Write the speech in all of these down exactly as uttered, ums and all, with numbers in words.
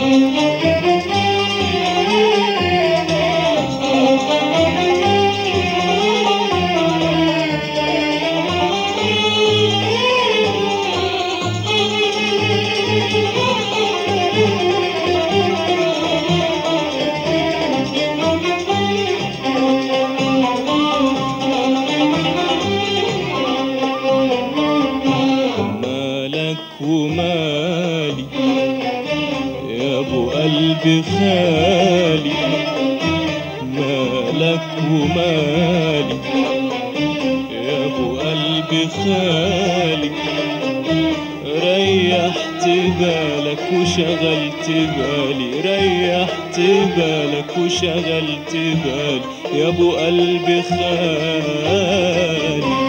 ومالي يا ابو قلب خالي، مالك ومالي يا ابو قلب خالي، ريحت بالك وشغلت بالي، ريحت بالك وشغلت بالي يا ابو قلب خالي.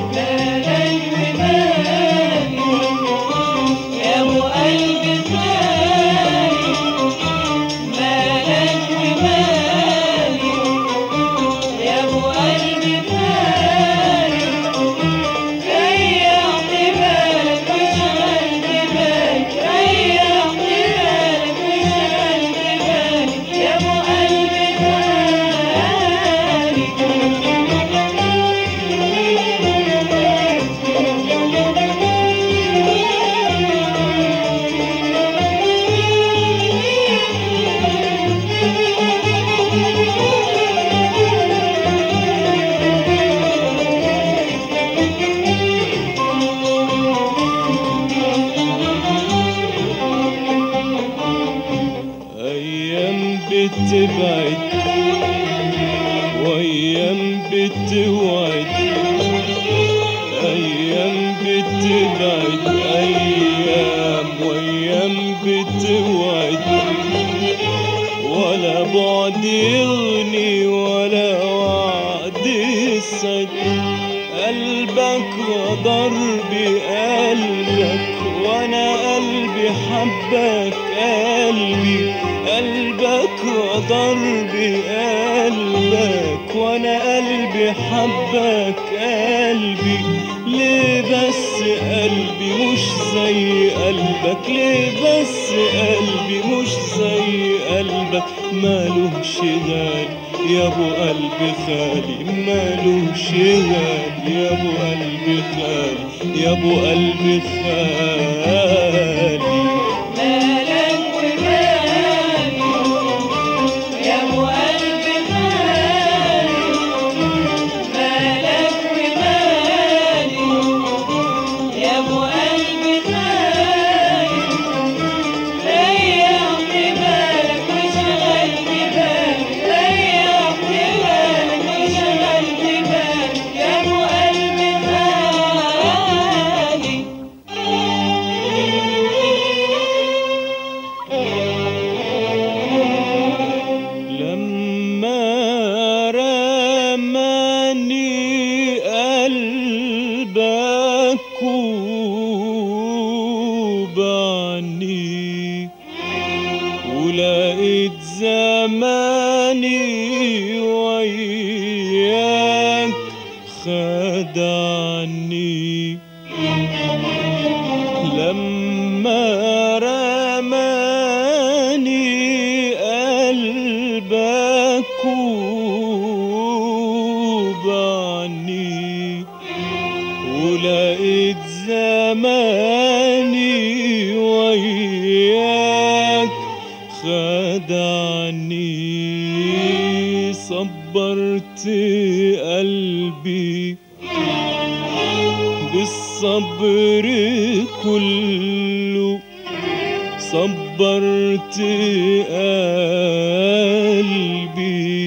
بتبعد وايام بتوعد، ايام بتبعد ايام وايام بتوعد، ولا بعد يغني ولا وعد يسعد، قلبك غدر بقلبك وانا قلبي حبك، قلبي قلبك غدر بقلبك وانا قلبي حبك، قلبي ليه بس قلبي مش زي قلبك، ليه بس قلبي مش زي قلبك، مالوش غالي يا ابو قلب خالي، مالوش غالي يا ابو قلب خالي، يا ابو قلب خالي. ولقيت زماني وياك خدعني، لما رماني قلبك وبعني، ولقيت زماني وياك خدعني، صبرت قلبي بالصبر كله، صبرت قلبي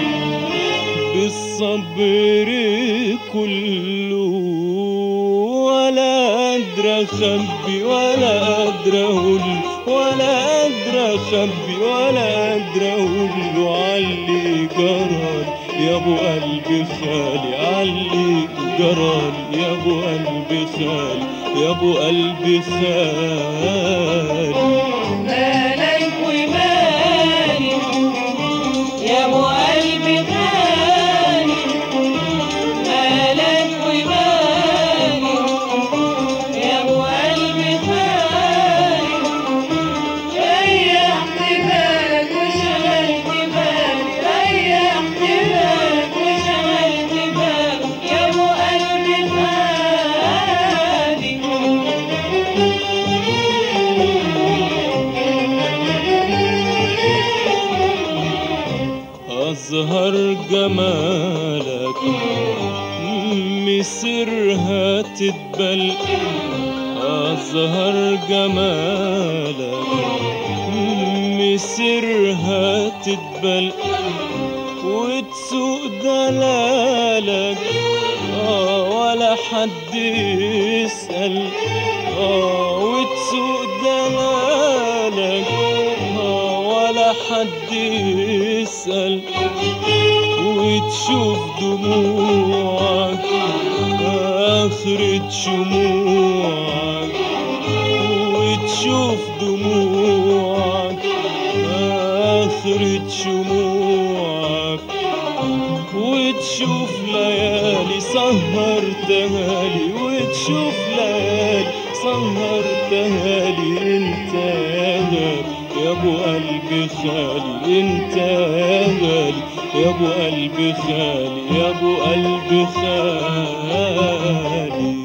بالصبر كله، ولا قادر اخبي ولا قادر اقول، ولا قادر اخبي ولا قادر اقول له علي جرالي يا ابو قلب خالي، علي جرالي يا ابو قلب خالي، يا ابو قلب خالي. مالك ومالي يا ابو قلب خالي، مالك ومالي يا ابو قلب خالي، ريحت أظهر جمالك مسرها تدبل، أظهر جمالك مسرها تدبل وتسوق دلالك آه ولا حد يسأل، آه وتسوق دلالك آه ولا حد يسأل، وتشوف دموعك آخرة شموعك، وتشوف دموعك آخرة شموعك، وتشوف ليالي سهرتها لي، وتشوف ليالي سهرتها لي. انت يا غالي يا ابو قلبي خالي، انت يا غالي يا ابو قلبي خالي، يا ابو قلبي خالي.